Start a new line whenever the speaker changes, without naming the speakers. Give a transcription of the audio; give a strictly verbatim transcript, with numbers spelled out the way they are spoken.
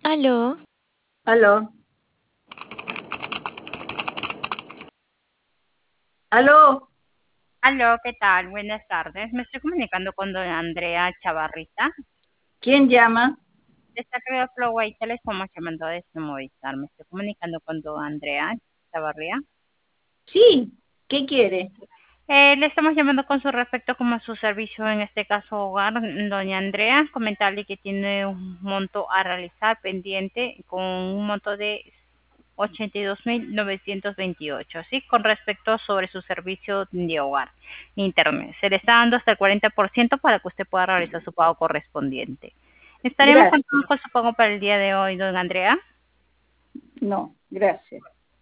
Aló,
Aló, aló,
Aló, ¿qué tal? Buenas tardes. Me estoy comunicando con doña Andrea Chavarrita.
¿quién llama?
Esta creo Floway le estamos llamando desde Movistar. Me estoy comunicando con doña Andrea Chavarría.
Sí, ¿qué quiere?
Eh, le estamos llamando con su respecto como a su servicio, en este caso hogar. Doña Andrea, comentarle que tiene un monto a realizar pendiente con un monto de ochenta y dos mil novecientos veintiocho, ¿sí? Con respecto sobre su servicio de hogar, internet. Se le está dando hasta el cuarenta por ciento para que usted pueda realizar su pago correspondiente. Estaremos
Gracias.
contando con su pago para el día de hoy, don Andrea.
No, gracias.